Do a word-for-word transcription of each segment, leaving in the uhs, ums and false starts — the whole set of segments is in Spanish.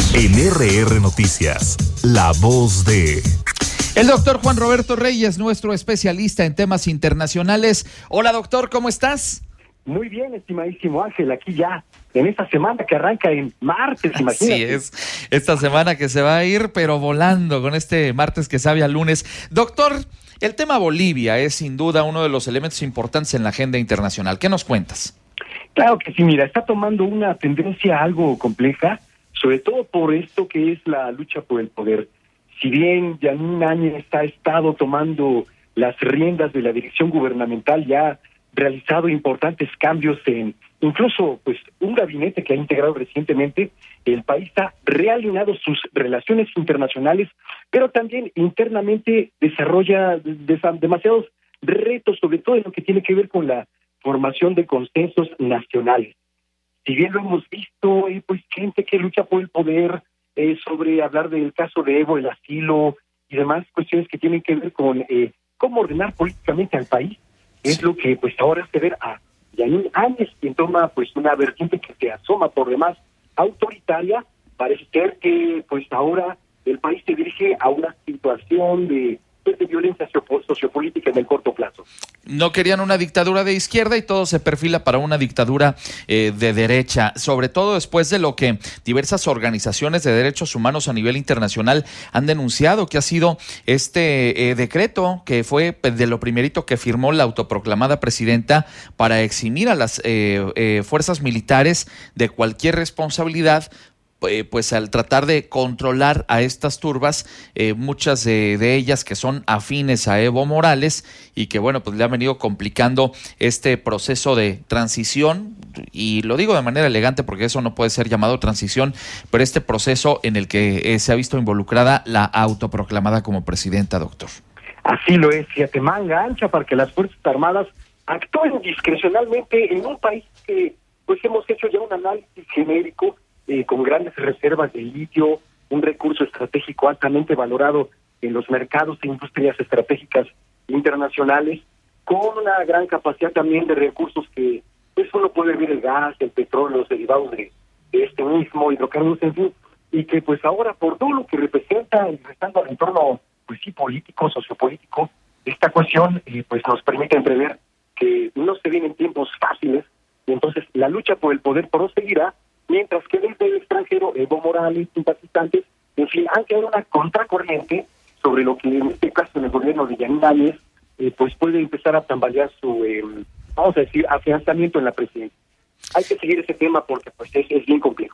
En R R Noticias, la voz de... El doctor Juan Roberto Reyes, nuestro especialista en temas internacionales. Hola, doctor, ¿cómo estás? Muy bien, estimadísimo Ángel, aquí ya, en esta semana que arranca en martes, imagínate. Así es, esta semana que se va a ir, pero volando con este martes que sabe a lunes. Doctor, el tema Bolivia es sin duda uno de los elementos importantes en la agenda internacional. ¿Qué nos cuentas? Claro que sí, mira, está tomando una tendencia algo compleja, sobre todo por esto que es la lucha por el poder. Si bien Yanine Áñez ha estado tomando las riendas de la dirección gubernamental, ya ha realizado importantes cambios en incluso pues un gabinete que ha integrado recientemente, el país ha realineado sus relaciones internacionales, pero también internamente desarrolla demasiados retos, sobre todo en lo que tiene que ver con la formación de consensos nacionales. Si bien lo hemos visto, eh, pues gente que lucha por el poder, eh, sobre hablar del caso de Evo, el asilo y demás cuestiones que tienen que ver con eh, cómo ordenar políticamente al país, es lo que pues ahora hace ver a Yanine Áñez, quien toma pues una vertiente que se asoma por demás autoritaria. Parece ser que pues ahora el país se dirige a una situación de de violencia sociopolítica en el corto plazo. No querían una dictadura de izquierda y todo se perfila para una dictadura eh, de derecha, sobre todo después de lo que diversas organizaciones de derechos humanos a nivel internacional han denunciado, que ha sido este eh, decreto que fue de lo primerito que firmó la autoproclamada presidenta para eximir a las eh, eh, fuerzas militares de cualquier responsabilidad, pues al tratar de controlar a estas turbas, eh, muchas de, de ellas que son afines a Evo Morales y que bueno, pues le han venido complicando este proceso de transición, y lo digo de manera elegante porque eso no puede ser llamado transición, pero este proceso en el que eh, se ha visto involucrada la autoproclamada como presidenta, doctor. Así lo es, fíjate, manga ancha para que las Fuerzas Armadas actúen discrecionalmente en un país que pues hemos hecho ya un análisis genérico, Eh, con grandes reservas de litio, un recurso estratégico altamente valorado en los mercados e industrias estratégicas internacionales, con una gran capacidad también de recursos que pues uno puede ver, el gas, el petróleo, los derivados de, de este mismo, hidrocarburos, en fin, y que pues ahora por todo lo que representa y restando al entorno pues sí político, sociopolítico, esta cuestión eh, pues nos permite entrever que no se vienen tiempos fáciles, y entonces la lucha por el poder proseguirá, mientras que desde el extranjero Evo Morales, simpatizantes, en fin, han creado una contracorriente sobre lo que en este caso en el gobierno de Yanine Áñez, eh, pues puede empezar a tambalear su, eh, vamos a decir, afianzamiento en la presidencia. Hay que seguir ese tema porque pues es, es bien complejo.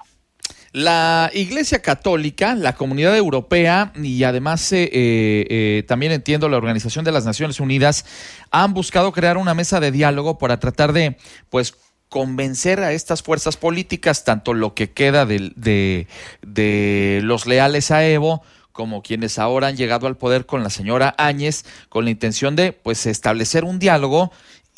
La Iglesia Católica, la Comunidad Europea y además eh, eh, también entiendo la Organización de las Naciones Unidas han buscado crear una mesa de diálogo para tratar de, pues, convencer a estas fuerzas políticas, tanto lo que queda de, de, de los leales a Evo, como quienes ahora han llegado al poder con la señora Áñez, con la intención de pues establecer un diálogo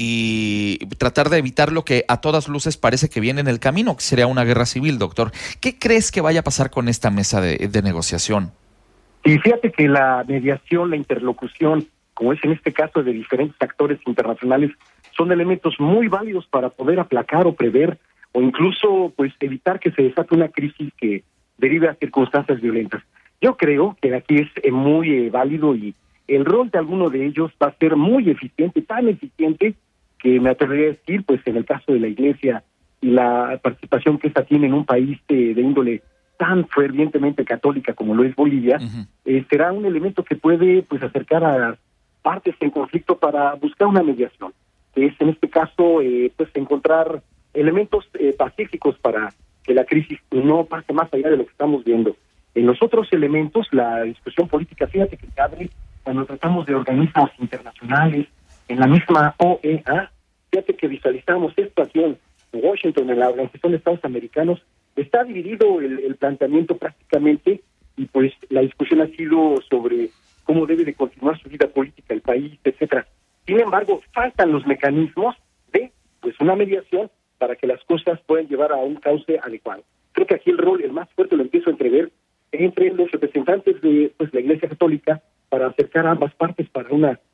y tratar de evitar lo que a todas luces parece que viene en el camino, que sería una guerra civil, doctor. ¿Qué crees que vaya a pasar con esta mesa de, de negociación? Y fíjate que la mediación, la interlocución, como es en este caso de diferentes actores internacionales, son elementos muy válidos para poder aplacar o prever o incluso pues evitar que se desate una crisis que derive a circunstancias violentas. Yo creo que aquí es muy eh, válido, y el rol de alguno de ellos va a ser muy eficiente, tan eficiente que me atrevería a decir, pues en el caso de la Iglesia y la participación que esta tiene en un país de, de índole tan fervientemente católica como lo es Bolivia, uh-huh. eh, será un elemento que puede pues acercar a partes en conflicto para buscar una mediación, que es en este caso eh, pues encontrar elementos eh, pacíficos para que la crisis no pase más allá de lo que estamos viendo. En los otros elementos, la discusión política, fíjate que se abre cuando tratamos de organismos internacionales, en la misma O E A, fíjate que visualizamos esto aquí en Washington, en la Organización de Estados Americanos, está dividido el, el planteamiento prácticamente, y pues la discusión ha sido sobre cómo debe de continuar su vida política el país, etcétera. Sin embargo, faltan los mecanismos de pues una mediación para que las cosas puedan llevar a un cauce adecuado. Creo que aquí el rol, el más fuerte, lo empiezo a entrever entre los representantes de pues la Iglesia Católica para acercar a ambas partes para una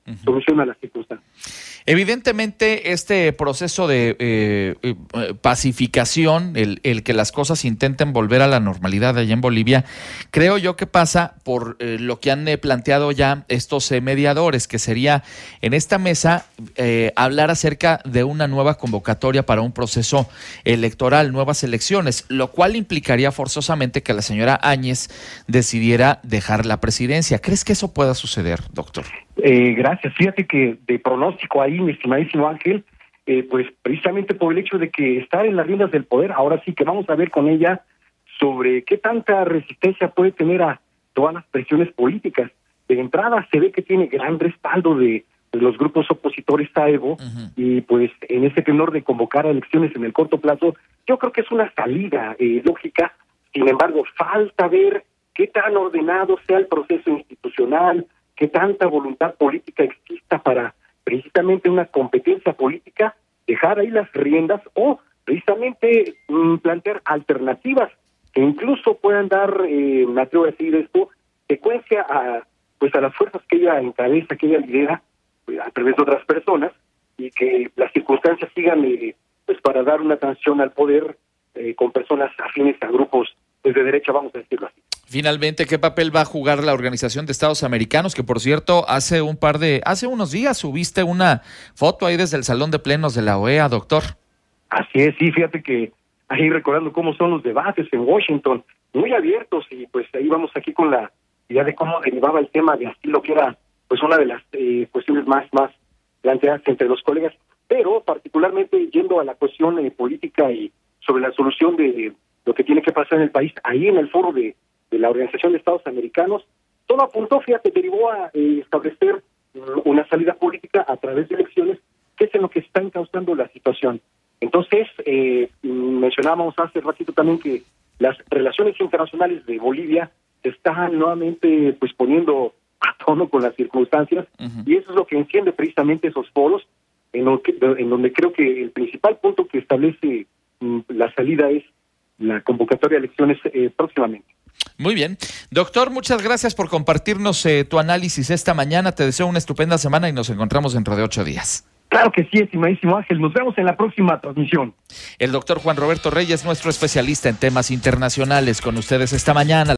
uh-huh. solución a las circunstancias. Evidentemente, este proceso de eh, eh, pacificación, el, el que las cosas intenten volver a la normalidad allá en Bolivia, creo yo que pasa por eh, lo que han eh, planteado ya estos eh, mediadores, que sería en esta mesa eh, hablar acerca de una nueva convocatoria para un proceso electoral, nuevas elecciones, lo cual implicaría forzosamente que la señora Áñez decidiera dejar la presidencia. ¿Crees que eso pueda suceder, doctor? Eh, gracias. Fíjate que de pronóstico ahí, mi estimadísimo Ángel, eh, pues precisamente por el hecho de que está en las riendas del poder, ahora sí que vamos a ver con ella sobre qué tanta resistencia puede tener a todas las presiones políticas. De entrada se ve que tiene gran respaldo de, de los grupos opositores a Evo, uh-huh. y pues en ese tenor de convocar a elecciones en el corto plazo, yo creo que es una salida eh, lógica. Sin embargo, falta ver qué tan ordenado sea el proceso institucional, qué tanta voluntad política exista para precisamente una competencia política, dejar ahí las riendas o precisamente mmm, plantear alternativas que incluso puedan dar, eh, me atrevo a decir esto, secuencia a pues a las fuerzas que ella encabeza, que ella lidera, pues, a través de otras personas, y que las circunstancias sigan eh, pues para dar una transición al poder eh, con personas afines a grupos pues, de derecha, vamos a decirlo así. Finalmente, ¿qué papel va a jugar la Organización de Estados Americanos? Que por cierto, hace un par de, hace unos días subiste una foto ahí desde el Salón de Plenos de la O E A, doctor. Así es, sí, fíjate que ahí recordando cómo son los debates en Washington, muy abiertos, y pues ahí vamos aquí con la idea de cómo derivaba el tema de asilo, que era pues una de las eh, cuestiones más, más planteadas entre los colegas, pero particularmente yendo a la cuestión eh, política y sobre la solución de lo que tiene que pasar en el país, ahí en el foro de de la Organización de Estados Americanos, todo apuntó, fíjate, derivó a eh, establecer una salida política a través de elecciones, que es en lo que está encauzando la situación. Entonces, eh, mencionábamos hace ratito también que las relaciones internacionales de Bolivia se están nuevamente pues poniendo a tono con las circunstancias, uh-huh. y eso es lo que enciende precisamente esos foros, en, lo que, en donde creo que el principal punto que establece mm, la salida es la convocatoria de elecciones eh, próximamente. Muy bien. Doctor, muchas gracias por compartirnos eh, tu análisis esta mañana. Te deseo una estupenda semana y nos encontramos dentro de ocho días. Claro que sí, estimadísimo Ángel. Nos vemos en la próxima transmisión. El doctor Juan Roberto Reyes, nuestro especialista en temas internacionales, con ustedes esta mañana.